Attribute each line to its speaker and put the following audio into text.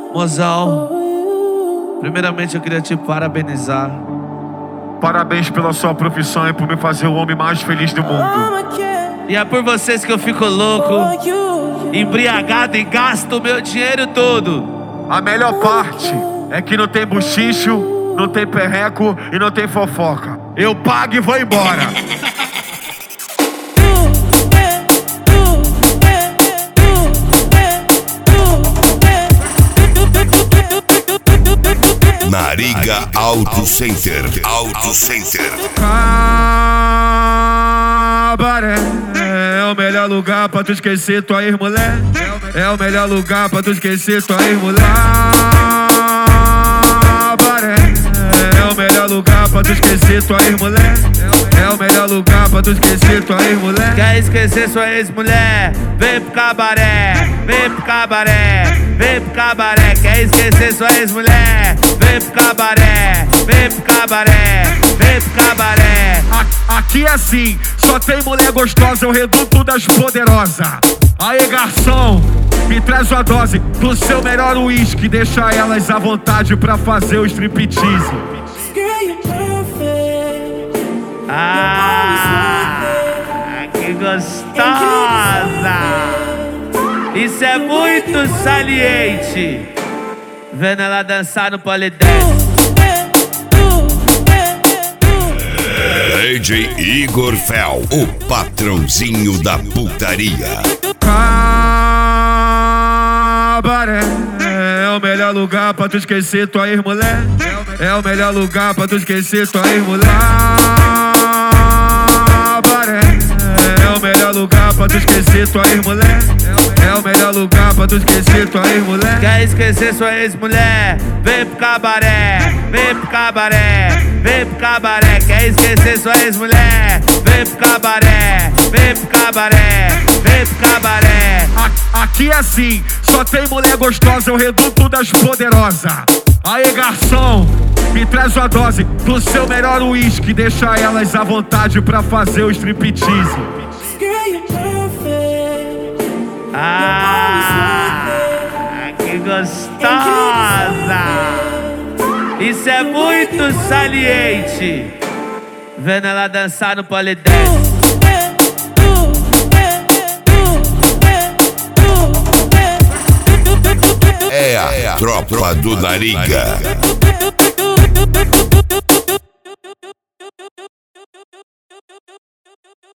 Speaker 1: Mozão, primeiramente eu queria te parabenizar.
Speaker 2: Parabéns pela sua profissão e por me fazer o homem mais feliz do mundo.
Speaker 1: E é por vocês que eu fico louco, embriagado e gasto o meu dinheiro todo.
Speaker 2: A melhor parte é que não tem buchicho, não tem perreco e não tem fofoca. Eu pago e vou embora.
Speaker 3: Nariga Auto Center. Auto Center.
Speaker 2: Cabaré é o melhor lugar pra tu esquecer tua ex-mulher. É o melhor lugar pra tu esquecer tua ex-mulher. Cabaré é o melhor lugar pra tu esquecer tua ex-mulher. É o melhor lugar pra tu esquecer tua ex-mulher.
Speaker 1: Quer esquecer sua ex-mulher? Vem pro cabaré, vem pro cabaré, vem pro cabaré. Quer esquecer sua ex-mulher? Vem pro cabaré, vem pro cabaré, vem pro cabaré.
Speaker 2: Aqui é assim, só tem mulher gostosa, é o reduto das poderosas. Aê, garçom, me traz uma dose do seu melhor uísque. Deixa elas à vontade pra fazer o striptease.
Speaker 1: Que gostosa! Isso é muito saliente. Vendo ela dançar no polidense.
Speaker 3: DJ Igor Fel, o patrãozinho da putaria.
Speaker 2: Cabaré é o melhor lugar pra tu esquecer tua ex-mulher. É o melhor lugar pra tu esquecer tua ex-mulher. Cabaré é o melhor lugar pra tu esquecer tua ex-mulher. É o melhor lugar pra tu esquecer tua ex-mulher.
Speaker 1: Quer esquecer sua ex-mulher? Vem pro cabaré, vem pro cabaré, vem pro cabaré. Quer esquecer sua ex-mulher? Vem pro cabaré, vem pro cabaré, vem pro cabaré.
Speaker 2: Aqui é assim, só tem mulher gostosa, é o reduto das poderosas. Aê, garçom, me traz uma dose do seu melhor uísque. Deixa elas à vontade pra fazer o striptease.
Speaker 1: Que gostosa! Isso é muito saliente. Vendo ela dançar no polidense.
Speaker 3: É a tropa do Nariga.